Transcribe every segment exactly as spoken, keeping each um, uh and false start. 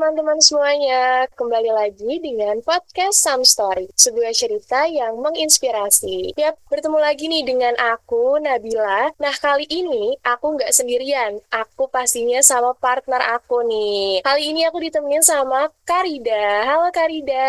teman-teman semuanya, kembali lagi dengan podcast Some Story, sebuah cerita yang menginspirasi. Yap, bertemu lagi nih dengan aku, Nabila. Nah, kali ini aku nggak sendirian, aku pastinya sama partner aku nih. Kali ini aku ditemenin sama Karida. Halo Karida.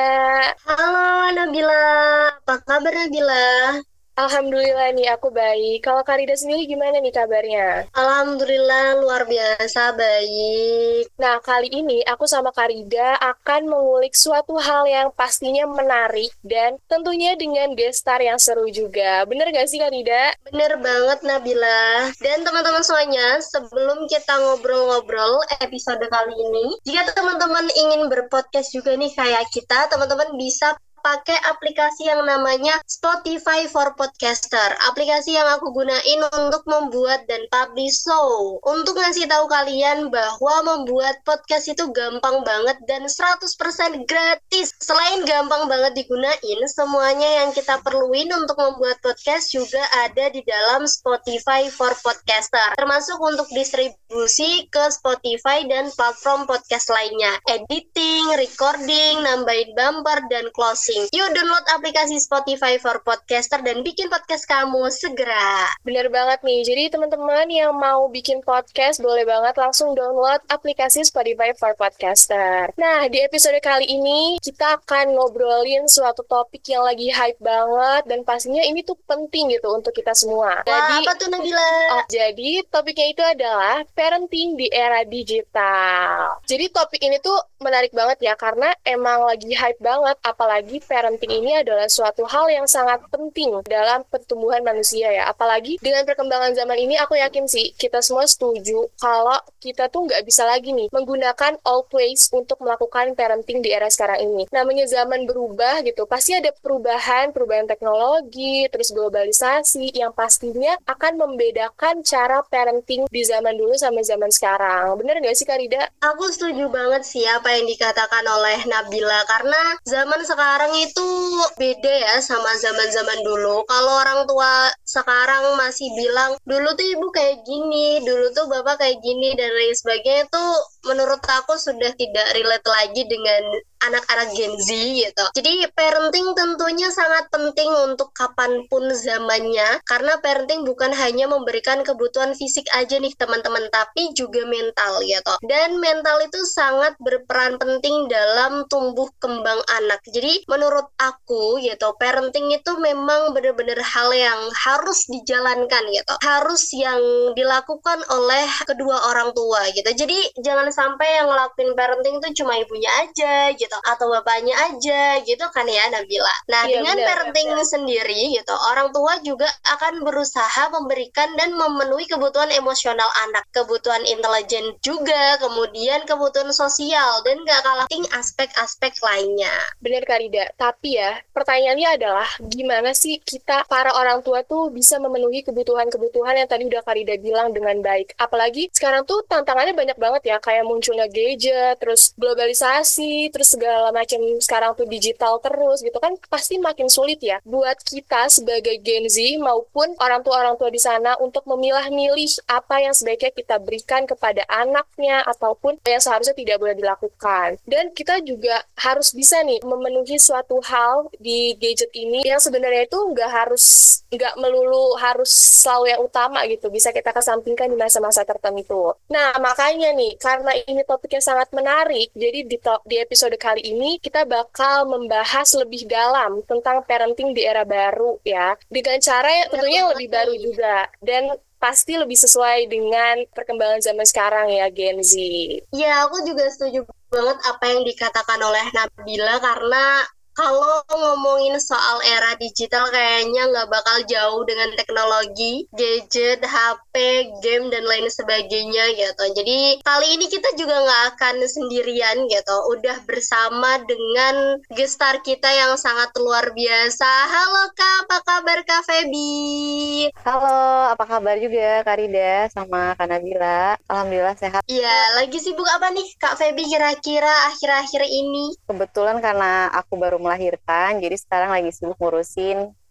Halo Nabila, apa kabar Nabila? Alhamdulillah nih aku baik. Kalau Karida sendiri gimana nih kabarnya? Alhamdulillah luar biasa baik. Nah, kali ini aku sama Karida akan mengulik suatu hal yang pastinya menarik dan tentunya dengan gestar yang seru juga. Bener gak sih Karida? Bener banget Nabila. Dan teman-teman semuanya, sebelum kita ngobrol-ngobrol episode kali ini, jika teman-teman ingin berpodcast juga nih kayak kita, teman-teman bisa pakai aplikasi yang namanya Spotify for Podcaster. Aplikasi yang aku gunain untuk membuat dan publish show. Untuk ngasih tahu kalian bahwa membuat podcast itu gampang banget dan seratus persen gratis. Selain gampang banget digunain, semuanya yang kita perluin untuk membuat podcast juga ada di dalam Spotify for Podcaster. Termasuk untuk distribusi ke Spotify dan platform podcast lainnya. Editing, recording, nambahin bumper, dan closing. Yuk download aplikasi Spotify for Podcaster dan bikin podcast kamu segera. Bener banget nih. Jadi teman-teman yang mau bikin podcast boleh banget langsung download aplikasi Spotify for Podcaster. Nah, di episode kali ini kita akan ngobrolin suatu topik yang lagi hype banget dan pastinya ini tuh penting gitu untuk kita semua. Wah, Jadi, apa tuh Nabila? oh, jadi topiknya itu adalah parenting di era digital. Jadi topik ini tuh menarik banget ya karena emang lagi hype banget, apalagi parenting ini adalah suatu hal yang sangat penting dalam pertumbuhan manusia ya. Apalagi dengan perkembangan zaman ini aku yakin sih kita semua setuju kalau kita tuh nggak bisa lagi nih menggunakan old ways untuk melakukan parenting di era sekarang ini. Namanya zaman berubah gitu, pasti ada perubahan, perubahan teknologi, terus globalisasi yang pastinya akan membedakan cara parenting di zaman dulu sama zaman sekarang. Bener nggak sih Karida? Aku setuju banget sih apa yang dikatakan oleh Nabila karena zaman sekarang itu beda ya sama zaman-zaman dulu. Kalau orang tua sekarang masih bilang dulu tuh ibu kayak gini, dulu tuh bapak kayak gini dan lain sebagainya tuh menurut aku sudah tidak relate lagi dengan anak-anak Gen Z gitu. Jadi parenting tentunya sangat penting untuk kapanpun zamannya karena parenting bukan hanya memberikan kebutuhan fisik aja nih teman-teman tapi juga mental gitu. Dan mental itu sangat berperan penting dalam tumbuh kembang anak. Jadi menurut aku gitu parenting itu memang benar-benar hal yang harus dijalankan gitu. Harus yang dilakukan oleh kedua orang tua gitu. Jadi jangan sampai yang ngelakuin parenting itu cuma ibunya aja gitu atau bapaknya aja gitu kan ya Nabila. Nah, Iya, dengan benar. parenting sendiri gitu, orang tua juga akan berusaha memberikan dan memenuhi kebutuhan emosional anak, kebutuhan intelijen juga, kemudian kebutuhan sosial dan gak kalah penting aspek-aspek lainnya. Bener Karida, tapi ya pertanyaannya adalah gimana sih kita para orang tua tuh bisa memenuhi kebutuhan-kebutuhan yang tadi udah Karida bilang dengan baik. Apalagi sekarang tuh tantangannya banyak banget ya, kayak munculnya gadget, terus globalisasi, terus segala macam sekarang tuh digital terus gitu kan pasti makin sulit ya buat kita sebagai Gen Z maupun orang tua-orang tua di sana untuk memilah-milih apa yang sebaiknya kita berikan kepada anaknya ataupun yang seharusnya tidak boleh dilakukan. Dan kita juga harus bisa nih memenuhi suatu hal di gadget ini yang sebenarnya itu nggak harus nggak melulu harus selalu yang utama gitu, bisa kita kesampingkan di masa-masa tertentu. Nah, makanya nih karena ini topiknya sangat menarik, jadi di, to- di episode kali ini kita bakal membahas lebih dalam tentang parenting di era baru ya, dengan cara yang tentunya yang lebih baru juga dan pasti lebih sesuai dengan perkembangan zaman sekarang ya Gen Z. Ya, aku juga setuju banget apa yang dikatakan oleh Nabila karena kalau ngomongin soal era digital kayaknya nggak bakal jauh dengan teknologi, gadget, H P, game, dan lain sebagainya gitu. Jadi kali ini kita juga nggak akan sendirian gitu. Udah bersama dengan gestar kita yang sangat luar biasa. Halo Kak, apa kabar Kak Feby? Halo, apa kabar juga Kak Rida sama Kak Nabila? Alhamdulillah sehat. Iya, lagi sibuk apa nih Kak Feby kira-kira akhir-akhir ini? Kebetulan karena aku baru melahirkan, jadi sekarang lagi sibuk ngurusin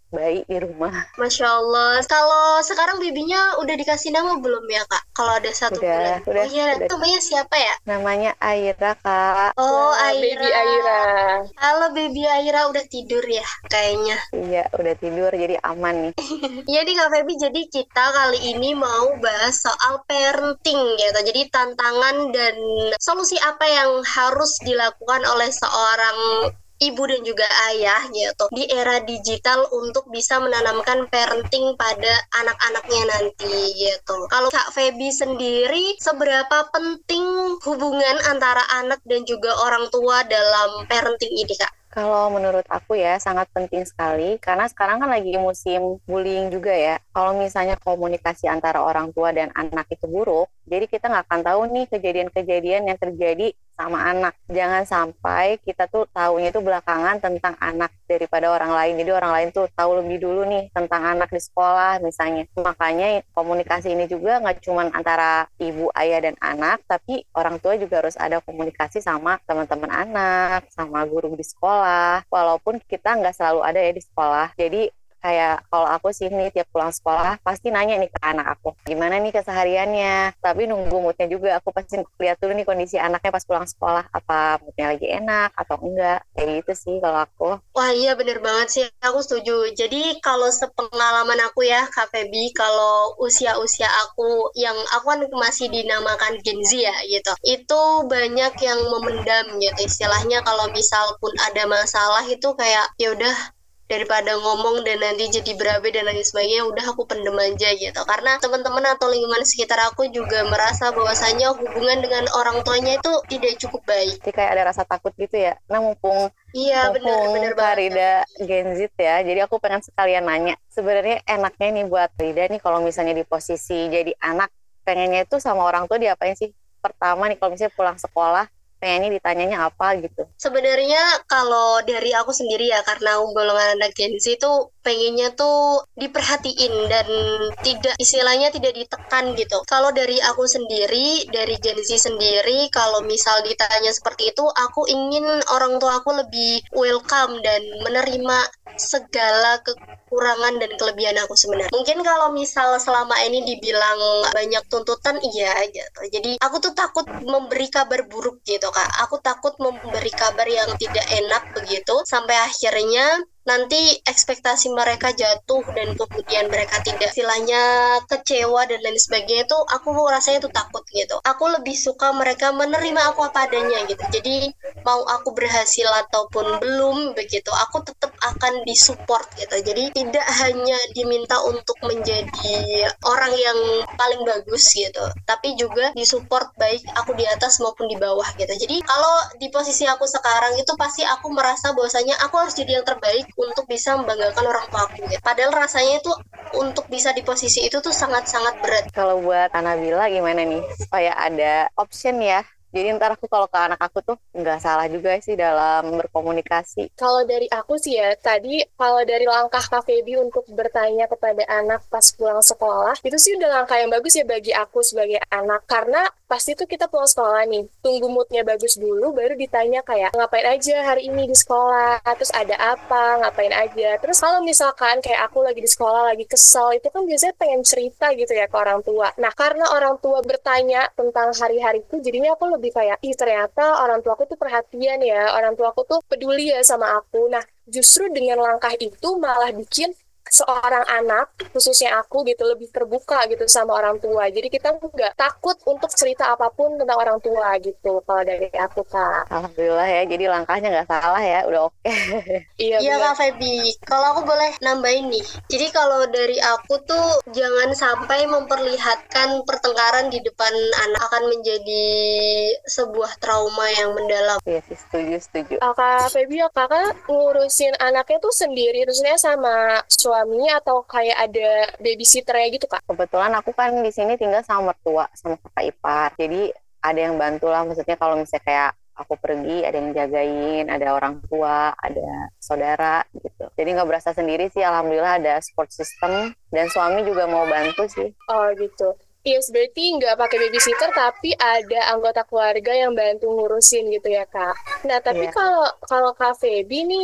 bayi di rumah. Masya Allah. Kalau sekarang babynya udah dikasih nama belum ya kak? Kalau ada satu bulan. Udah, udah, Oh iya, udah. namanya siapa ya? Namanya Aira, Kak. Oh, Wah, baby Aira. Aira. Halo baby Aira, udah tidur ya kayaknya. Iya, udah tidur jadi aman nih. Iya nih Kak Feby, jadi kita kali ini mau bahas soal parenting gitu. Jadi tantangan dan solusi apa yang harus dilakukan oleh seorang ibu dan juga ayah gitu di era digital untuk bisa menanamkan parenting pada anak-anaknya nanti gitu. Kalau Kak Feby sendiri, seberapa penting hubungan antara anak dan juga orang tua dalam parenting ini Kak? Kalau menurut aku ya sangat penting sekali karena sekarang kan lagi musim bullying juga ya. Kalau misalnya komunikasi antara orang tua dan anak itu buruk, jadi kita nggak akan tahu nih kejadian-kejadian yang terjadi sama anak. Jangan sampai kita tuh tahunya itu belakangan tentang anak daripada orang lain. Jadi orang lain tuh tahu lebih dulu nih tentang anak di sekolah misalnya. Makanya komunikasi ini juga nggak cuma antara ibu, ayah, dan anak, tapi orang tua juga harus ada komunikasi sama teman-teman anak, sama guru di sekolah. Walaupun kita nggak selalu ada ya di sekolah. Jadi kayak kalau aku sih nih tiap pulang sekolah pasti nanya nih ke anak aku gimana nih kesehariannya, tapi nunggu moodnya juga. Aku pasti lihat dulu nih kondisi anaknya pas pulang sekolah, apa moodnya lagi enak atau enggak, kayak gitu sih kalau aku. Wah iya bener banget sih, aku setuju. Jadi kalau sepengalaman aku ya Kak Feby, kalau usia-usia aku yang aku kan masih dinamakan Gen Z ya gitu, itu banyak yang memendam gitu istilahnya. Kalau misal pun ada masalah itu kayak ya udah, daripada ngomong dan nanti jadi berabe dan lain sebagainya, udah aku pendem aja gitu. Karena teman-teman atau lingkungan sekitar aku juga merasa bahwasannya hubungan dengan orang tuanya itu tidak cukup baik. Jadi kayak ada rasa takut gitu ya. Nah mumpung Iya bener bener mumpung Kak banget. Rida Gen Z ya, jadi aku pengen sekalian nanya. Sebenarnya enaknya nih buat Rida nih kalau misalnya di posisi jadi anak, pengennya itu sama orang tua diapain sih? Pertama nih kalau misalnya pulang sekolah, pengennya ditanyanya apa gitu. Sebenarnya kalau dari aku sendiri ya, karena aku golongan anak Gen Z itu pengennya tuh diperhatiin dan tidak, istilahnya tidak ditekan gitu. Kalau dari aku sendiri, dari Gen Z sendiri, kalau misal ditanya seperti itu, aku ingin orang tua aku lebih welcome dan menerima segala kekurangan dan kelebihan aku sebenarnya. Mungkin kalau misal selama ini dibilang banyak tuntutan, iya gitu. Jadi aku tuh takut memberi kabar buruk gitu Kak. Aku takut memberi kabar yang tidak enak begitu, sampai akhirnya nanti ekspektasi mereka jatuh dan kemudian mereka tidak, istilahnya kecewa dan lain sebagainya. Itu aku rasanya tuh takut gitu. Aku lebih suka mereka menerima aku apa adanya gitu. Jadi mau aku berhasil ataupun belum begitu, aku tetap akan disupport gitu. Jadi tidak hanya diminta untuk menjadi orang yang paling bagus gitu, tapi juga disupport baik aku di atas maupun di bawah gitu. Jadi kalau di posisi aku sekarang itu pasti aku merasa bahwasanya aku harus jadi yang terbaik untuk bisa membanggakan orang tua aku gitu. Padahal rasanya itu untuk bisa di posisi itu tuh sangat-sangat berat. Kalau buat Anabila gimana nih? Supaya ada option ya. Jadi ntar aku kalau ke anak aku tuh nggak salah juga sih dalam berkomunikasi. Kalau dari aku sih ya, tadi kalau dari langkah Kak Feby untuk bertanya kepada anak pas pulang sekolah, itu sih udah langkah yang bagus ya bagi aku sebagai anak. Karena pasti tuh kita pulang sekolah nih, tunggu moodnya bagus dulu, baru ditanya kayak, ngapain aja hari ini di sekolah, terus ada apa, ngapain aja. Terus kalau misalkan kayak aku lagi di sekolah, lagi kesel, itu kan biasanya pengen cerita gitu ya ke orang tua. Nah, karena orang tua bertanya tentang hari-hariku, jadinya aku lebih kayak, ih ternyata orang tua aku tuh perhatian ya, orang tua aku tuh peduli ya sama aku. Nah, justru dengan langkah itu malah bikin seorang anak, khususnya aku gitu, lebih terbuka gitu sama orang tua. Jadi kita nggak takut untuk cerita apapun tentang orang tua gitu, kalau dari aku Kak. Alhamdulillah ya, jadi langkahnya nggak salah ya, udah oke. Iya, Iya benar. Kak Feby, kalau aku boleh nambahin nih. Jadi kalau dari aku tuh jangan sampai memperlihatkan pertengkaran di depan anak, akan menjadi sebuah trauma yang mendalam. Iya sih, setuju, setuju. Uh, Kak Feby, ya kakak ngurusin anaknya tuh sendiri, terusnya sama suaminya atau kayak ada babysitternya gitu Kak? Kebetulan aku kan di sini tinggal sama mertua, sama kakak ipar. Jadi ada yang bantu lah, maksudnya kalau misalnya kayak aku pergi, ada yang jagain, ada orang tua, ada saudara gitu. Jadi nggak berasa sendiri sih, alhamdulillah ada support system, dan suami juga mau bantu sih. Oh gitu. Yes, berarti nggak pakai babysitter, tapi ada anggota keluarga yang bantu ngurusin gitu ya Kak. Nah, tapi Iya. kalau kalau Kak Feby nih,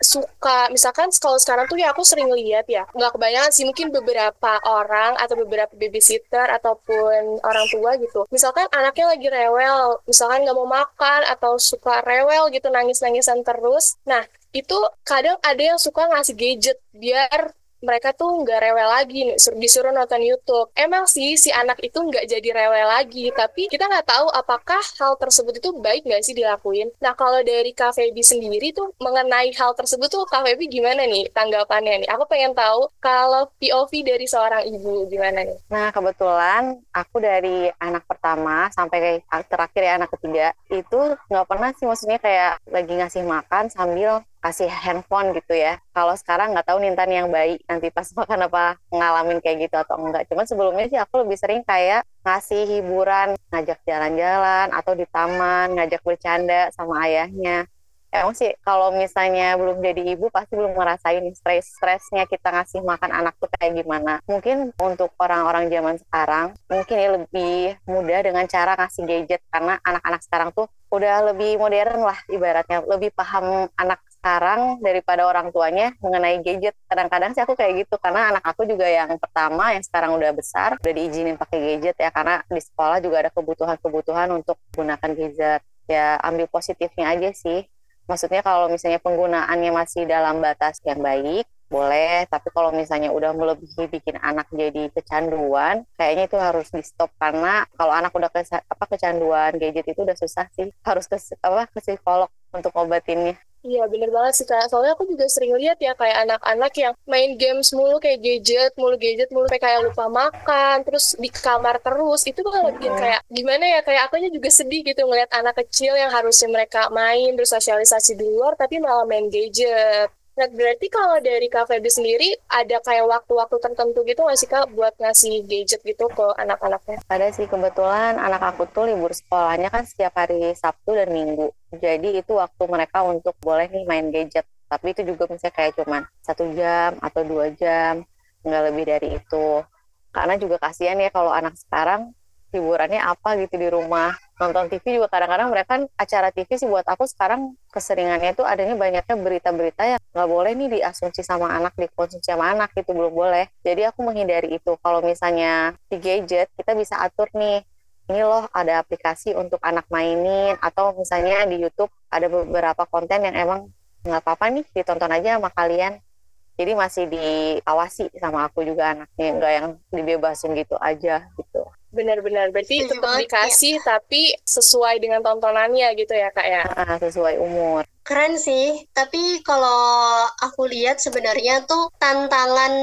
suka, misalkan kalau sekarang tuh ya aku sering lihat ya, nggak kebanyakan sih, mungkin beberapa orang atau beberapa babysitter ataupun orang tua gitu. Misalkan anaknya lagi rewel, misalkan nggak mau makan atau suka rewel gitu, nangis-nangisan terus. Nah, itu kadang ada yang suka ngasih gadget biar mereka tuh nggak rewel lagi, nih, sur- disuruh nonton YouTube. Emang sih si anak itu nggak jadi rewel lagi, tapi kita nggak tahu apakah hal tersebut itu baik nggak sih dilakuin. Nah, kalau dari Kak Feby sendiri tuh mengenai hal tersebut tuh Kak Feby gimana nih tanggapannya nih? Aku pengen tahu kalau P O V dari seorang ibu gimana nih? Nah, kebetulan aku dari anak pertama sampai kayak terakhir ya anak ketiga, itu nggak pernah sih maksudnya kayak lagi ngasih makan sambil kasih handphone gitu ya. Kalau sekarang nggak tahu Nintan yang baik nanti pas makan apa ngalamin kayak gitu atau enggak. Cuman sebelumnya sih aku lebih sering kayak ngasih hiburan, ngajak jalan-jalan atau di taman, ngajak bercanda sama ayahnya. Emang sih kalau misalnya belum jadi ibu pasti belum ngerasain stres-stresnya kita ngasih makan anak tuh kayak gimana. Mungkin untuk orang-orang zaman sekarang mungkin ya lebih mudah dengan cara ngasih gadget karena anak-anak sekarang tuh udah lebih modern lah ibaratnya, lebih paham anak sekarang daripada orang tuanya mengenai gadget. Kadang-kadang sih aku kayak gitu karena anak aku juga yang pertama yang sekarang udah besar udah diizinin pakai gadget ya karena di sekolah juga ada kebutuhan-kebutuhan untuk gunakan gadget. Ya ambil positifnya aja sih. Maksudnya kalau misalnya penggunaannya masih dalam batas yang baik, boleh. Tapi kalau misalnya udah melebihi bikin anak jadi kecanduan, kayaknya itu harus di-stop. Karena kalau anak udah ke, apa, kecanduan gadget itu udah susah sih. Harus ke, apa, ke psikolog untuk ngobatinnya. Iya, bener banget sih, Kak. Soalnya aku juga sering lihat ya, kayak anak-anak yang main games mulu, kayak gadget, mulu gadget, mulu sampai kayak lupa makan, terus di kamar terus. Itu bakal bikin Mm-mm. kayak, gimana ya, kayak akunya juga sedih gitu ngeliat anak kecil yang harusnya mereka main, bersosialisasi di luar, tapi malah main gadget. Nah, berarti kalau dari Kak Feby sendiri, ada kayak waktu-waktu tertentu gitu nggak sih, Kak, buat ngasih gadget gitu ke anak-anaknya? Ada sih kebetulan anak aku tuh libur sekolahnya kan setiap hari Sabtu dan Minggu. Jadi itu waktu mereka untuk boleh nih main gadget. Tapi itu juga misalnya kayak cuman satu jam atau dua jam, nggak lebih dari itu. Karena juga kasihan ya kalau anak sekarang hiburannya apa gitu di rumah. Nonton T V juga kadang-kadang mereka kan acara T V sih buat aku sekarang keseringannya tuh adanya banyaknya berita-berita yang nggak boleh nih diasumsi sama anak, dikonsumsi sama anak gitu, belum boleh. Jadi aku menghindari itu. Kalau misalnya di gadget, kita bisa atur nih, ini loh ada aplikasi untuk anak mainin, atau misalnya di YouTube ada beberapa konten yang emang nggak apa-apa nih ditonton aja sama kalian. Jadi masih diawasi sama aku juga anaknya, nggak yang dibebasin gitu aja gitu. Benar-benar, berarti Setuju tetap banget ya. dikasih, tapi sesuai dengan tontonannya gitu ya, Kak ya? Ah, sesuai umur. Keren sih, tapi kalau aku lihat sebenarnya tuh tantangan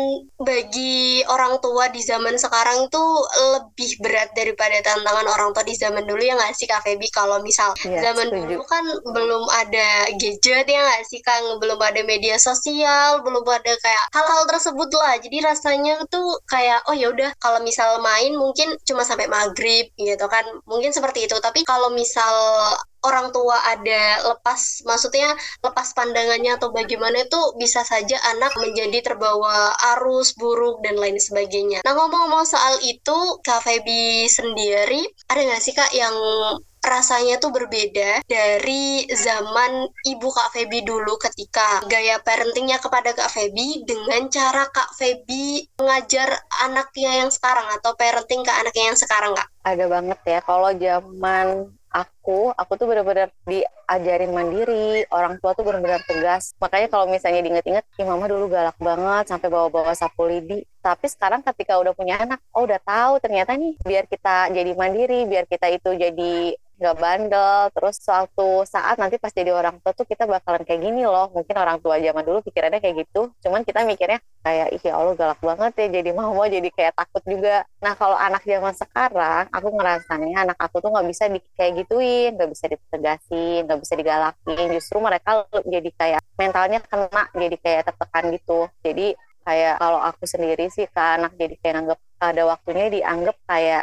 bagi orang tua di zaman sekarang tuh lebih berat daripada tantangan orang tua di zaman dulu ya nggak sih Kak Feby? Kalau misal Iya, zaman setuju. dulu kan belum ada gadget ya nggak sih Kang, belum ada media sosial, belum ada kayak hal-hal tersebut lah. Jadi rasanya tuh kayak oh ya udah kalau misal main mungkin cuma sampai maghrib gitu kan, mungkin seperti itu. Tapi kalau misal orang tua ada lepas, maksudnya lepas pandangannya atau bagaimana itu bisa saja anak menjadi terbawa arus buruk dan lain sebagainya. Nah ngomong-ngomong soal itu, Kak Feby sendiri ada nggak sih Kak yang rasanya tuh berbeda dari zaman ibu Kak Feby dulu ketika gaya parentingnya kepada Kak Feby dengan cara Kak Feby mengajar anaknya yang sekarang atau parenting ke anaknya yang sekarang Kak? Ada banget ya. Kalau zaman aku, aku tuh benar-benar diajarin mandiri. Orang tua tuh benar-benar tegas. Makanya kalau misalnya diinget-inget, ih mama dulu galak banget sampai bawa-bawa sapu lidi. Tapi sekarang ketika udah punya anak, oh udah tahu ternyata nih biar kita jadi mandiri, biar kita itu jadi nggak bandel, terus suatu saat nanti pas jadi orang tua tuh kita bakalan kayak gini loh. Mungkin orang tua zaman dulu pikirannya kayak gitu, cuman kita mikirnya kayak ih ya Allah galak banget ya jadi mama, jadi kayak takut juga. Nah kalau anak zaman sekarang, aku ngerasanya anak aku tuh nggak bisa di, kayak gituin, nggak bisa ditegasin, nggak bisa digalakin. Justru mereka jadi kayak mentalnya kena, jadi kayak tertekan gitu. Jadi kayak kalau aku sendiri sih ke anak jadi kayak nganggep ada waktunya dianggap kayak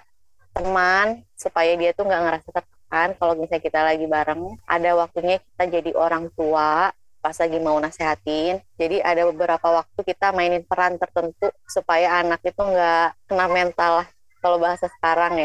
teman supaya dia tuh nggak ngerasa tertekan kalau misalnya kita lagi bareng. Ada waktunya kita jadi orang tua pas lagi mau nasehatin. Jadi ada beberapa waktu kita mainin peran tertentu supaya anak itu nggak kena mental lah kalau bahasa sekarang ya.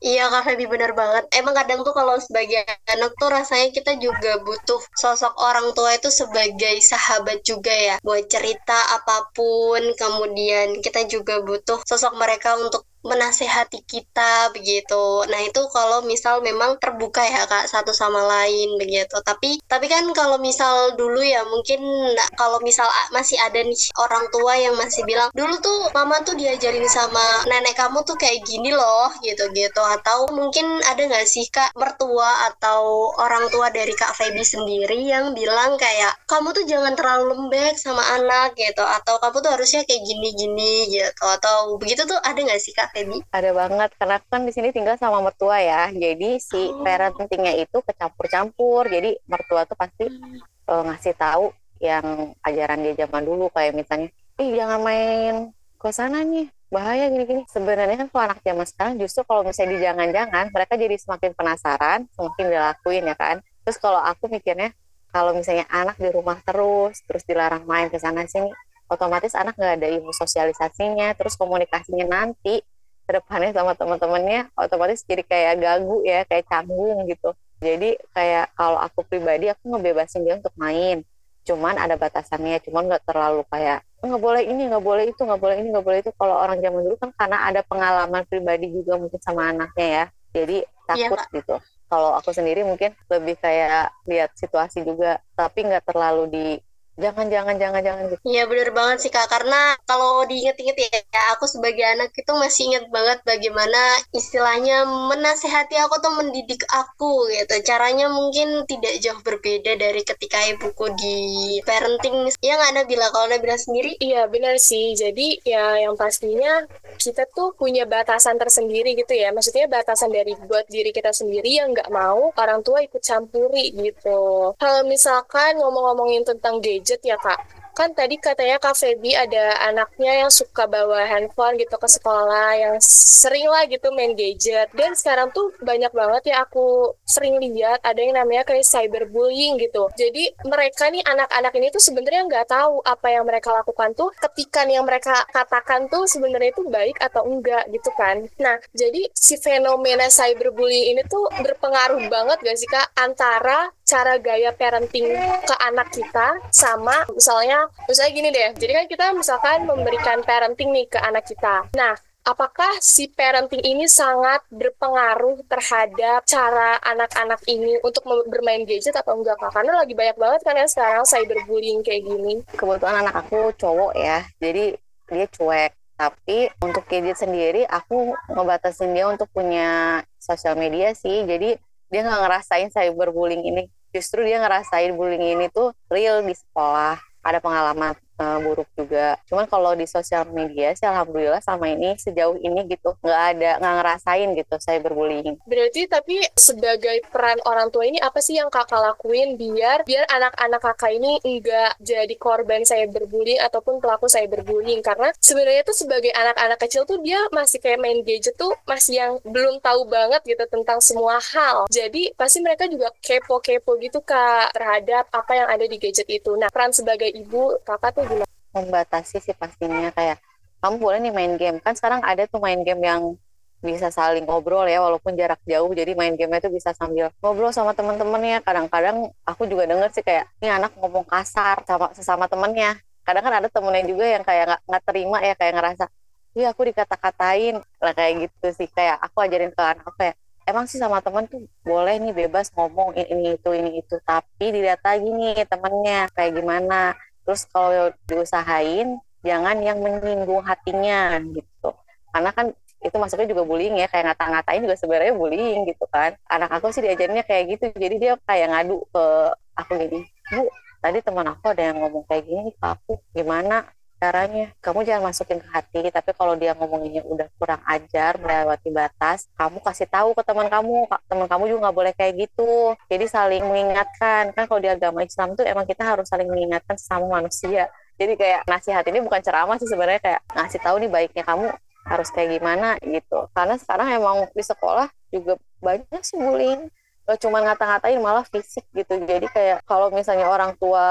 Iya Kak Feby bener banget. Emang kadang tuh kalau sebagai anak tuh rasanya kita juga butuh sosok orang tua itu sebagai sahabat juga ya. Buat cerita apapun, kemudian kita juga butuh sosok mereka untuk menasehati kita begitu. Nah itu kalau misal memang terbuka ya Kak satu sama lain begitu. Tapi tapi kan kalau misal dulu ya mungkin kalau misal a- masih ada nih orang tua yang masih bilang dulu tuh mama tuh diajarin sama nenek kamu tuh kayak gini loh gitu-gitu. Atau mungkin ada nggak sih Kak mertua atau orang tua dari Kak Feby sendiri yang bilang kayak kamu tuh jangan terlalu lembek sama anak gitu, atau kamu tuh harusnya kayak gini-gini gitu, atau begitu tuh ada nggak sih Kak Feby? Ada banget, karena aku kan di sini tinggal sama mertua ya. Jadi si Oh. parentingnya itu kecampur-campur. Jadi mertua tuh pasti eh, ngasih tahu yang ajaran dia zaman dulu, kayak misalnya, ih jangan main ke sana nih, bahaya gini-gini. Sebenarnya kan kalau anak zaman sekarang justru kalau misalnya di jangan-jangan, mereka jadi semakin penasaran, semakin dilakuin ya kan. Terus kalau aku mikirnya, kalau misalnya anak di rumah terus, terus dilarang main ke sana sini, otomatis anak nggak ada ilmu sosialisasinya, terus komunikasinya nanti ke depannya sama teman-temannya otomatis jadi kayak gagu ya, kayak canggung gitu. Jadi kayak kalau aku pribadi aku ngebebasin dia untuk main. Cuman ada batasannya, cuman nggak terlalu kayak nggak boleh ini, nggak boleh itu, nggak boleh ini, nggak boleh itu. Kalau orang zaman dulu kan karena ada pengalaman pribadi juga mungkin sama anaknya ya. Jadi Iya takut Kak. gitu. Kalau aku sendiri mungkin lebih kayak lihat situasi juga, tapi nggak terlalu di jangan jangan jangan jangan gitu. Iya bener banget sih Kak, karena kalau diinget-inget ya, aku sebagai anak itu masih inget banget bagaimana istilahnya menasehati aku atau mendidik aku gitu. Caranya mungkin tidak jauh berbeda dari ketika ibuku di parenting. Ya nggak Nabila? Kalau Nabila sendiri? Iya, benar sih. Jadi ya yang pastinya kita tuh punya batasan tersendiri gitu ya. Maksudnya batasan dari buat diri kita sendiri yang nggak mau orang tua ikut campuri gitu. Kalau misalkan ngomong-ngomongin tentang gadget ya Kak, kan tadi katanya Kak Feby ada anaknya yang suka bawa handphone gitu ke sekolah, yang sering lah gitu main gadget. Dan sekarang tuh banyak banget ya aku sering lihat ada yang namanya kayak cyberbullying gitu. Jadi mereka nih anak-anak ini tuh sebenarnya nggak tahu apa yang mereka lakukan tuh ketikan yang mereka katakan tuh sebenarnya itu baik atau enggak gitu kan. Nah, jadi si fenomena cyberbullying ini tuh berpengaruh banget gak sih Kak antara cara gaya parenting ke anak kita sama misalnya misalnya gini deh. Jadi kan kita misalkan memberikan parenting nih ke anak kita. Nah, apakah si parenting ini sangat berpengaruh terhadap cara anak-anak ini untuk mem- bermain gadget atau enggak Kak? Karena lagi banyak banget kan ya sekarang cyberbullying kayak gini. Kebetulan anak aku cowok ya, jadi dia cuek. Tapi untuk gadget sendiri, aku ngebatasin dia untuk punya sosial media sih. Jadi dia nggak ngerasain cyberbullying ini. Justru dia ngerasain bullying ini tuh real di sekolah. Ada pengalaman eh, buruk juga. Cuman kalau di sosial media sih alhamdulillah sama ini sejauh ini gitu nggak ada nggak ngerasain gitu cyberbullying. Berarti tapi sebagai peran orang tua ini apa sih yang kakak lakuin biar biar anak-anak kakak ini enggak jadi korban cyberbullying ataupun pelaku cyberbullying? Karena sebenarnya tuh sebagai anak-anak kecil tuh dia masih kayak main gadget tuh masih yang belum tahu banget gitu tentang semua hal. Jadi pasti mereka juga kepo-kepo gitu Kak terhadap apa yang ada di gadget itu. Nah, peran sebagai ibu kakak tuh gimana? Membatasi sih pastinya, kayak kamu boleh nih main game, kan sekarang ada tuh main game yang bisa saling ngobrol ya walaupun jarak jauh, jadi main gamenya tuh bisa sambil ngobrol sama teman-temannya. Kadang-kadang aku juga denger sih kayak ini anak ngomong kasar sama sesama temennya. Kadang kan ada temennya juga yang kayak nggak nggak terima ya, kayak ngerasa iya aku dikata-katain lah kayak gitu sih. Kayak aku ajarin ke anak aku kayak emang sih sama temen tuh boleh nih bebas ngomong ini, ini itu ini itu, tapi dilihat lagi nih temennya kayak gimana. Terus kalau diusahain jangan yang menyinggung hatinya gitu. Karena kan itu masuknya juga bullying ya, kayak ngata-ngatain juga sebenarnya bullying gitu kan. Anak aku sih diajarinnya kayak gitu, jadi dia kayak ngadu ke aku gini, Bu, tadi teman aku ada yang ngomong kayak gini ke aku, gimana caranya? Kamu jangan masukin ke hati, tapi kalau dia ngomonginnya udah kurang ajar, melewati batas, kamu kasih tahu ke teman kamu, teman kamu juga nggak boleh kayak gitu. Jadi saling mengingatkan, kan kalau di agama Islam tuh emang kita harus saling mengingatkan sesama manusia. Jadi kayak nasihat ini bukan ceramah sih sebenarnya, kayak ngasih tahu nih baiknya kamu harus kayak gimana gitu. Karena sekarang emang di sekolah juga banyak sih bullying. Gak cuma ngata-ngatain, malah fisik gitu. Jadi kayak kalau misalnya orang tua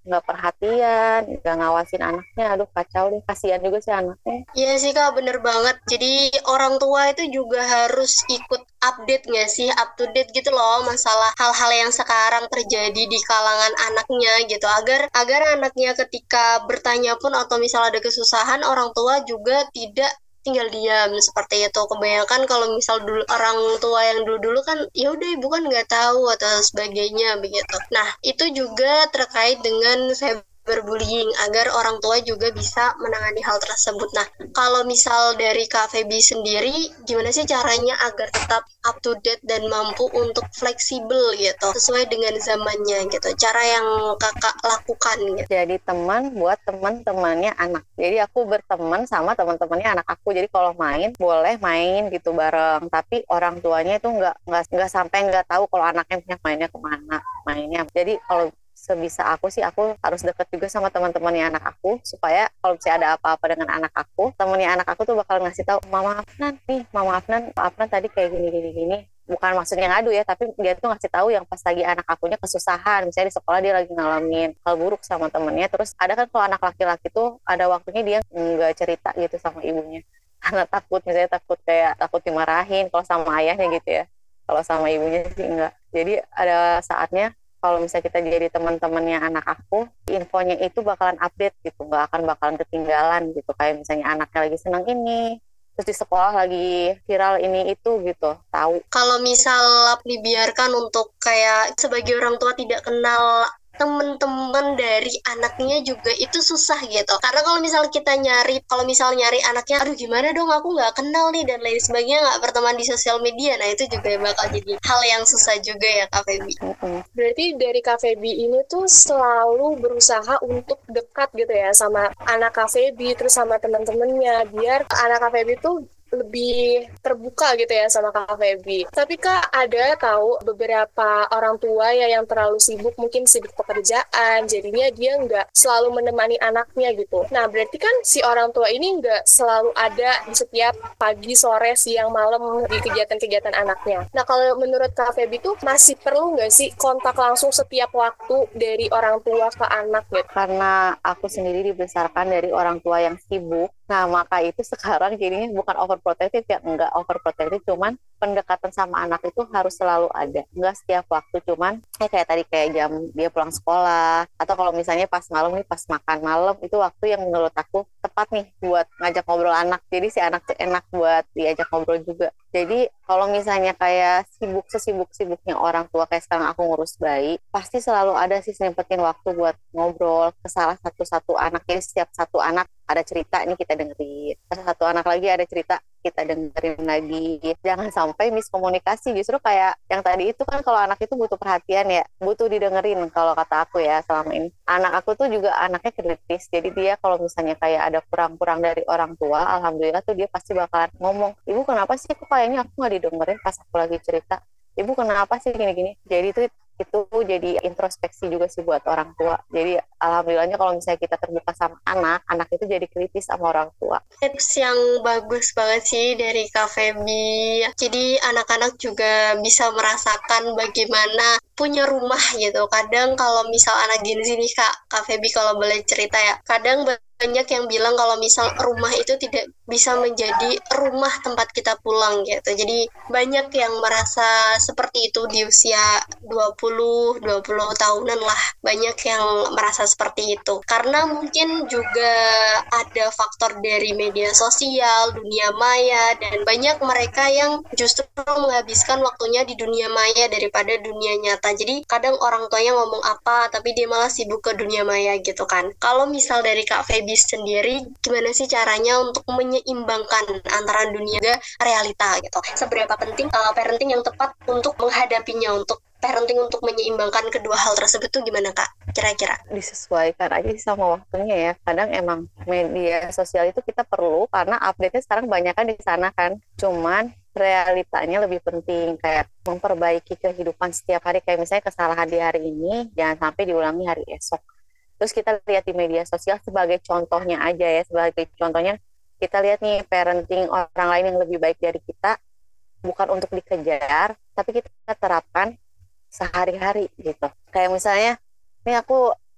nggak perhatian, nggak ngawasin anaknya. Aduh kacau deh, kasihan juga sih anaknya. Iya sih Kak, bener banget. Jadi orang tua itu juga harus ikut update nggak sih, up to date gitu loh, masalah hal-hal yang sekarang terjadi di kalangan anaknya gitu. Agar agar anaknya ketika bertanya pun atau misalnya ada kesusahan, orang tua juga tidak tinggal diam seperti itu. Kebanyakan kalau misal dulu orang tua yang dulu-dulu kan ya udah ibu kan nggak tahu atau sebagainya begitu. Nah, itu juga terkait dengan cyberbullying agar orang tua juga bisa menangani hal tersebut. Nah, kalau misal dari Kak Feby sendiri, gimana sih caranya agar tetap up to date dan mampu untuk fleksibel gitu, sesuai dengan zamannya gitu. Cara yang kakak lakukan gitu. Jadi teman buat teman-temannya anak. Jadi aku berteman sama teman-temannya anak aku. Jadi kalau main boleh main gitu bareng. Tapi orang tuanya itu nggak nggak nggak sampai nggak tahu kalau anaknya punya mainnya kemana mainnya. Jadi kalau sebisa aku sih aku harus deket juga sama teman-temannya anak aku supaya kalau misalnya ada apa-apa dengan anak aku, temannya anak aku tuh bakal ngasih tahu, Mama Afnan nih, Mama Afnan, Afnan tadi kayak gini gini gini. Bukan maksudnya ngadu ya, tapi dia tuh ngasih tahu yang pas lagi anak akunya kesusahan, misalnya di sekolah dia lagi ngalamin hal buruk sama temennya. Terus ada kan kalau anak laki-laki tuh ada waktunya dia nggak cerita gitu sama ibunya karena takut, misalnya takut kayak takut dimarahin kalau sama ayahnya gitu ya. Kalau sama ibunya sih enggak. Jadi ada saatnya kalau misalnya kita jadi teman-temannya anak aku, infonya itu bakalan update gitu, nggak akan bakalan ketinggalan gitu. Kayak misalnya anaknya lagi senang ini, terus di sekolah lagi viral ini itu gitu, tahu. Kalau misal dibiarkan untuk kayak sebagai orang tua tidak kenal teman-teman dari anaknya juga itu susah gitu. Karena kalau misal kita nyari, kalau misal nyari anaknya, aduh gimana dong aku nggak kenal nih dan lain sebagainya, nggak berteman di sosial media, nah itu juga bakal jadi hal yang susah juga ya Kak Feby. Berarti dari Kak Feby ini tuh selalu berusaha untuk dekat gitu ya sama anak Kak Feby, terus sama teman-temannya, biar anak Kak Feby tuh lebih terbuka gitu ya sama Kak Feby. Tapi Kak, ada tahu beberapa orang tua ya yang terlalu sibuk, mungkin sibuk pekerjaan, jadinya dia nggak selalu menemani anaknya gitu. Nah, berarti kan si orang tua ini nggak selalu ada di setiap pagi, sore, siang, malam di kegiatan-kegiatan anaknya. Nah, kalau menurut Kak Feby tuh masih perlu nggak sih kontak langsung setiap waktu dari orang tua ke anak gitu? Karena aku sendiri dibesarkan dari orang tua yang sibuk, nah maka itu sekarang jadinya bukan overprotective ya, enggak overprotective, cuman pendekatan sama anak itu harus selalu ada, enggak setiap waktu, cuman eh, kayak tadi kayak jam dia pulang sekolah, atau kalau misalnya pas malam nih, pas makan malam, itu waktu yang menurut aku tepat nih buat ngajak ngobrol anak, jadi si anak tuh enak buat diajak ngobrol juga. Jadi kalau misalnya kayak sibuk sesibuk-sibuknya orang tua kayak sekarang aku ngurus bayi, pasti selalu ada sih sempetin waktu buat ngobrol ke salah satu-satu anak. Jadi setiap satu anak ada cerita ini kita dengerin, terus satu anak lagi ada cerita kita dengerin lagi. Jangan sampai miskomunikasi, justru kayak yang tadi itu kan kalau anak itu butuh perhatian ya, butuh didengerin kalau kata aku ya selama ini. Anak aku tuh juga anaknya kritis, jadi dia kalau misalnya kayak ada kurang-kurang dari orang tua, alhamdulillah tuh dia pasti bakalan ngomong, ibu kenapa sih kok kayaknya aku nggak didengerin pas aku lagi cerita, ibu kenapa sih gini-gini. Jadi itu itu jadi introspeksi juga sih buat orang tua. Jadi alhamdulillahnya kalau misalnya kita terbuka sama anak, anak itu jadi kritis sama orang tua. Tips yang bagus banget sih dari Kak Feby. Jadi anak-anak juga bisa merasakan bagaimana punya rumah gitu. Kadang kalau misal anak Gen Z nih Kak, Kak Feby kalau boleh cerita ya, kadang banyak yang bilang kalau misal rumah itu tidak bisa menjadi rumah tempat kita pulang gitu. Jadi banyak yang merasa seperti itu di usia dua puluh dua puluh tahunan lah. Banyak yang merasa seperti itu. Karena mungkin juga ada faktor dari media sosial, dunia maya, dan banyak mereka yang justru menghabiskan waktunya di dunia maya daripada dunia nyata. Jadi kadang orang tuanya ngomong apa, tapi dia malah sibuk ke dunia maya gitu kan. Kalau misal dari Kak Feby sendiri, gimana sih caranya untuk menyeimbangkan antara dunia dan realita gitu? Seberapa penting uh, parenting yang tepat untuk menghadapinya, untuk parenting untuk menyeimbangkan kedua hal tersebut tuh gimana Kak? Kira-kira? Disesuaikan aja sama waktunya ya. Kadang emang media sosial itu kita perlu karena update-nya sekarang banyak kan di sana kan. Cuman realitanya lebih penting, kayak memperbaiki kehidupan setiap hari, kayak misalnya kesalahan di hari ini jangan sampai diulangi hari esok. Terus kita lihat di media sosial sebagai contohnya aja ya, sebagai contohnya kita lihat nih parenting orang lain yang lebih baik dari kita, bukan untuk dikejar, tapi kita terapkan sehari-hari gitu. Kayak misalnya, nih aku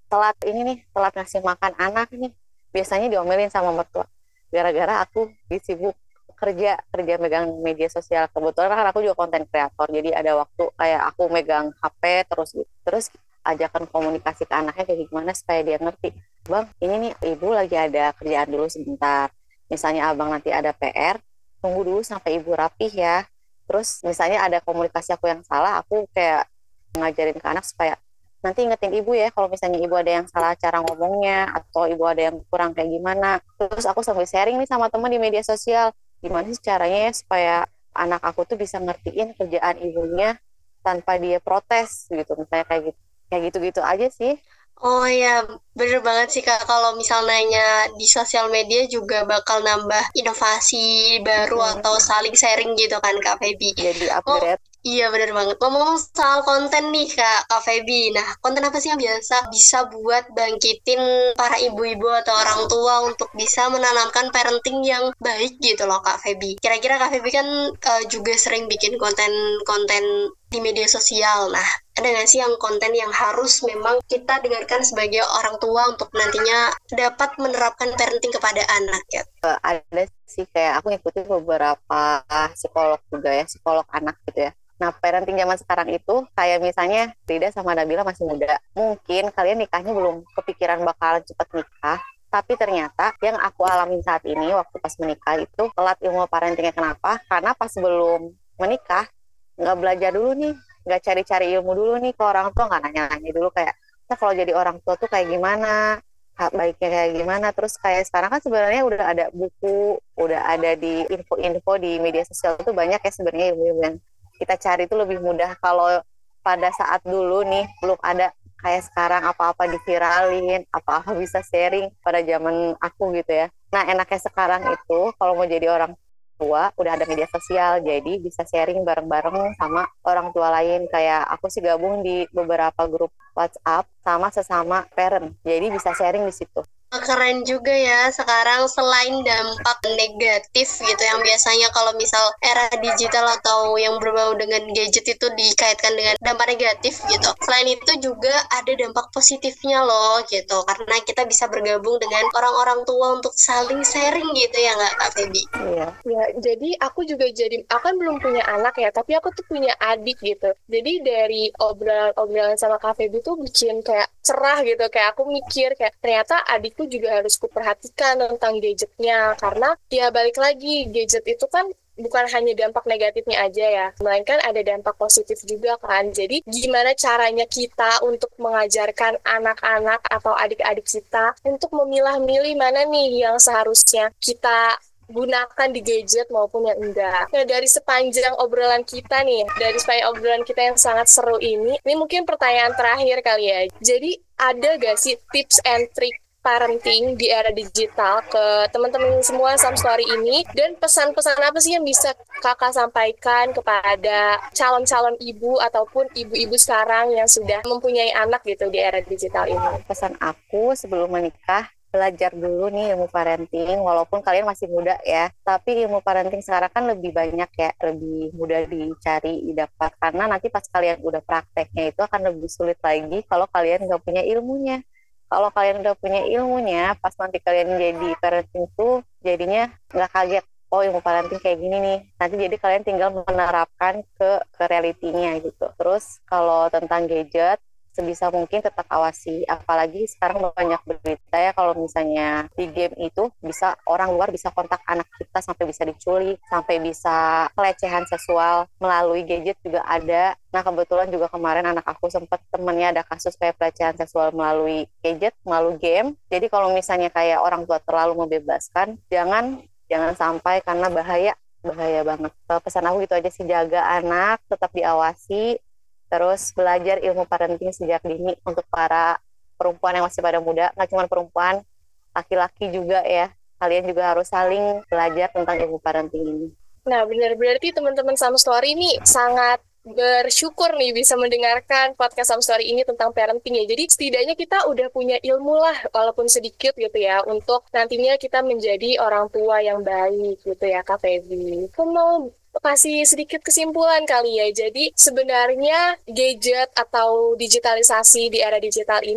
telat ini nih, telat ngasih makan anak nih, biasanya diomelin sama mertua. Gara-gara aku disibuk kerja, kerja megang media sosial. Kebetulan kan aku juga konten kreator, jadi ada waktu kayak aku megang H P terus gitu. Terus ajakan komunikasi ke anaknya kayak gimana supaya dia ngerti. Bang, ini nih ibu lagi ada kerjaan dulu sebentar. Misalnya abang nanti ada P R, tunggu dulu sampai ibu rapih ya. Terus misalnya ada komunikasi aku yang salah, aku kayak ngajarin ke anak supaya nanti ingetin ibu ya kalau misalnya ibu ada yang salah cara ngomongnya atau ibu ada yang kurang kayak gimana. Terus aku sambil sharing nih sama teman di media sosial, gimana sih caranya ya supaya anak aku tuh bisa ngertiin kerjaan ibunya tanpa dia protes gitu, misalnya kayak gitu, kayak gitu-gitu aja sih. Oh ya, bener banget sih Kak. Kalau misalnya di sosial media juga bakal nambah inovasi baru Hmm, atau saling sharing gitu kan Kak Feby. jadi Oh, upgrade. iya bener banget. Ngomong soal konten nih Kak, Kak Feby. Nah, konten apa sih yang biasa bisa buat bangkitin para ibu-ibu atau orang tua untuk bisa menanamkan parenting yang baik gitu loh Kak Feby. Kira-kira Kak Feby kan eh, juga sering bikin konten-konten di media sosial. Nah, ada nggak sih yang konten yang harus memang kita dengarkan sebagai orang tua untuk nantinya dapat menerapkan parenting kepada anak ya? Eh, ada sih kayak aku ngikutin beberapa psikolog juga ya, psikolog anak gitu ya. Nah, parenting zaman sekarang itu kayak misalnya Rida sama Nabila masih muda. Mungkin kalian nikahnya belum kepikiran bakalan cepet nikah, tapi ternyata yang aku alamin saat ini waktu pas menikah itu telat ilmu parentingnya. Kenapa? Karena pas belum menikah nggak belajar dulu nih, nggak cari-cari ilmu dulu nih ke orang tua, nggak nanya-nanya dulu kayak, nah kalau jadi orang tua tuh kayak gimana, hak baiknya kayak gimana. Terus kayak sekarang kan sebenarnya udah ada buku, udah ada di info-info di media sosial tuh banyak ya sebenarnya ilmu-ilmu yang kita cari itu lebih mudah. Kalau pada saat dulu nih belum ada kayak sekarang apa-apa diviralin, apa-apa bisa sharing pada zaman aku gitu ya. Nah enaknya sekarang itu kalau mau jadi orang tua udah ada media sosial, jadi bisa sharing bareng-bareng sama orang tua lain. Kayak aku sih gabung di beberapa grup WhatsApp sama sesama parent, jadi bisa sharing di situ. Keren juga ya sekarang selain dampak negatif gitu yang biasanya kalau misal era digital atau yang berbau dengan gadget itu dikaitkan dengan dampak negatif gitu. Selain itu juga ada dampak positifnya loh gitu karena kita bisa bergabung dengan orang-orang tua untuk saling sharing gitu ya nggak Kak Feby? Iya. Ya, jadi aku juga jadi, aku kan belum punya anak ya, tapi aku tuh punya adik gitu. Jadi dari obrolan-obrolan sama Kak Feby tuh bikin kayak cerah gitu. Kayak aku mikir kayak ternyata adikku juga harus kuperhatikan tentang gadgetnya. Karena ya balik lagi, gadget itu kan bukan hanya dampak negatifnya aja ya, melainkan ada dampak positif juga kan. Jadi gimana caranya kita untuk mengajarkan anak-anak atau adik-adik kita untuk memilah-milih mana nih yang seharusnya kita gunakan di gadget maupun yang enggak. Nah, dari sepanjang obrolan kita nih, dari sepanjang obrolan kita yang sangat seru ini, ini mungkin pertanyaan terakhir kali ya. Jadi, ada gak sih tips and trick parenting di era digital ke teman-teman semua Samstory ini, dan pesan-pesan apa sih yang bisa kakak sampaikan kepada calon-calon ibu ataupun ibu-ibu sekarang yang sudah mempunyai anak gitu di era digital ini? Pesan aku sebelum menikah, belajar dulu nih ilmu parenting, walaupun kalian masih muda ya, tapi ilmu parenting sekarang kan lebih banyak ya, lebih mudah dicari, didapat, karena nanti pas kalian udah prakteknya itu akan lebih sulit lagi kalau kalian nggak punya ilmunya. Kalau kalian udah punya ilmunya, pas nanti kalian jadi parenting tuh jadinya nggak kaget, oh ilmu parenting kayak gini nih. Nanti jadi kalian tinggal menerapkan ke, ke realitinya gitu. Terus kalau tentang gadget, sebisa mungkin tetap awasi. Apalagi sekarang banyak berita ya kalau misalnya di game itu bisa orang luar bisa kontak anak kita sampai bisa diculik, sampai bisa pelecehan seksual melalui gadget juga ada. Nah kebetulan juga kemarin anak aku sempat temennya ada kasus kayak pelecehan seksual melalui gadget, melalui game. Jadi kalau misalnya kayak orang tua terlalu membebaskan, jangan jangan sampai karena bahaya bahaya banget. Pesan aku gitu aja sih, jaga anak, tetap diawasi, terus belajar ilmu parenting sejak dini untuk para perempuan yang masih pada muda, nggak cuma perempuan, laki-laki juga ya. Kalian juga harus saling belajar tentang ilmu parenting ini. Nah, benar berarti teman-teman Samstory ini sangat bersyukur nih bisa mendengarkan podcast Samstory ini tentang parenting ya. Jadi setidaknya kita udah punya ilmu lah, walaupun sedikit gitu ya, untuk nantinya kita menjadi orang tua yang baik gitu ya, Kak Feby. Aku mau kasih sedikit kesimpulan kali ya. Jadi sebenarnya gadget atau digitalisasi di era digital ini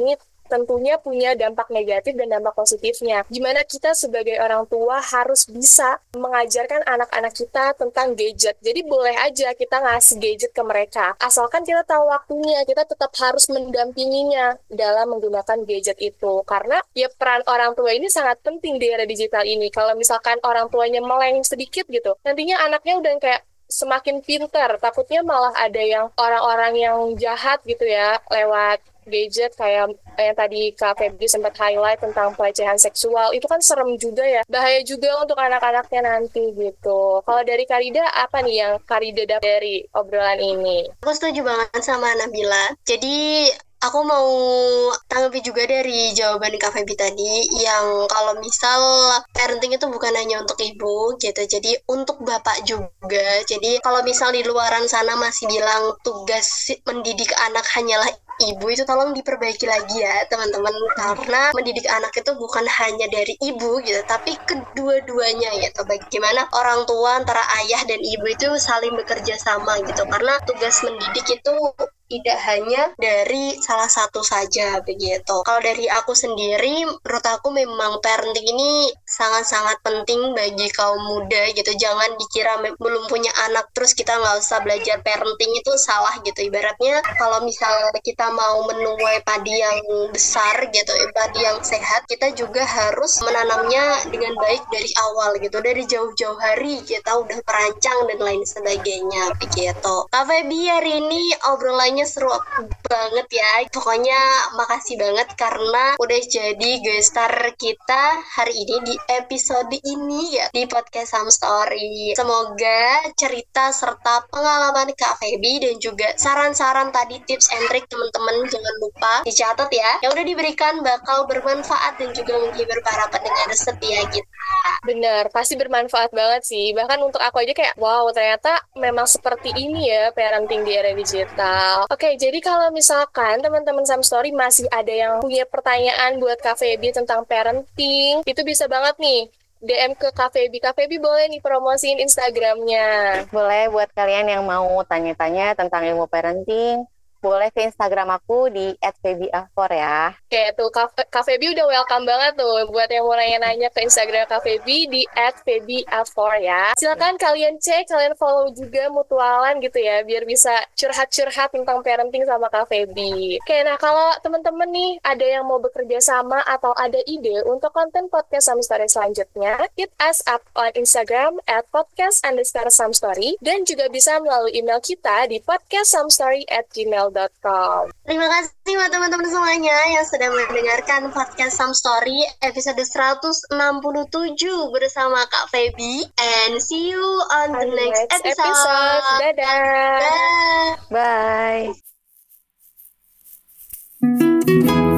tentunya punya dampak negatif dan dampak positifnya. Gimana kita sebagai orang tua harus bisa mengajarkan anak-anak kita tentang gadget. Jadi boleh aja kita ngasih gadget ke mereka. Asalkan kita tahu waktunya, kita tetap harus mendampinginya dalam menggunakan gadget itu. Karena ya peran orang tua ini sangat penting di era digital ini. Kalau misalkan orang tuanya meleng sedikit gitu, nantinya anaknya udah kayak semakin pintar, takutnya malah ada yang orang-orang yang jahat gitu ya lewat gadget kayak yang tadi Kak Febri sempat highlight tentang pelecehan seksual. Itu kan serem juga ya, bahaya juga untuk anak-anaknya nanti gitu. Kalau dari Karida, apa nih yang Karida dapat dari obrolan ini? Aku setuju banget sama Nabila. Jadi aku mau tanggapi juga dari jawaban Kak Feby tadi yang kalau misal parenting itu bukan hanya untuk ibu gitu, jadi untuk bapak juga. Jadi kalau misal di luaran sana masih bilang tugas mendidik anak hanyalah ibu, itu tolong diperbaiki lagi ya teman-teman, karena mendidik anak itu bukan hanya dari ibu gitu, tapi kedua-duanya gitu. Bagaimana orang tua antara ayah dan ibu itu saling bekerja sama gitu, karena tugas mendidik itu tidak hanya dari salah satu saja begitu. Kalau dari aku sendiri, menurut aku memang parenting ini sangat-sangat penting bagi kaum muda gitu. Jangan dikira belum punya anak terus kita nggak usah belajar parenting, itu salah gitu. Ibaratnya kalau misalnya kita mau menuai padi yang besar gitu, padi yang sehat, kita juga harus menanamnya dengan baik dari awal gitu. Dari jauh-jauh hari kita udah merancang dan lain sebagainya begitu. Kak Feby, hari ini obrolannya seru banget ya. Pokoknya makasih banget karena udah jadi guest star kita hari ini di episode ini ya di podcast Some Story. Semoga cerita serta pengalaman Kak Feby dan juga saran-saran tadi, tips and trick teman-teman jangan lupa dicatat ya. Yang udah diberikan bakal bermanfaat dan juga menghibur para pendengar setia kita. Bener, pasti bermanfaat banget sih. Bahkan untuk aku aja kayak, wow, ternyata memang seperti ini ya parenting di era digital. Oke, jadi kalau misalkan teman-teman Some Story masih ada yang punya pertanyaan buat Kak Feby tentang parenting, itu bisa banget nih D M ke Kak Feby. Kak Feby boleh nih promosiin Instagramnya. Boleh buat kalian yang mau tanya-tanya tentang ilmu parenting, boleh ke Instagram aku di et feby afor ya. Oke, tuh Kak, Kak Feby udah welcome banget tuh buat yang mau nanya-nanya ke Instagram Kak Feby di et feby afor ya. Silakan kalian cek, kalian follow juga mutualan gitu ya, biar bisa curhat-curhat tentang parenting sama Kak Feby. Oke, nah kalau teman-teman nih ada yang mau bekerja sama atau ada ide untuk konten podcast Some Story selanjutnya, hit us up on Instagram at podcast underscore some story dan juga bisa melalui email kita di podcastsomstory at gmail dot com. Terima kasih buat teman-teman semuanya yang sudah mendengarkan podcast Some Story episode seratus enam puluh tujuh bersama Kak Feby, and see you on the next episode. episode. Dadah. Bye. Bye.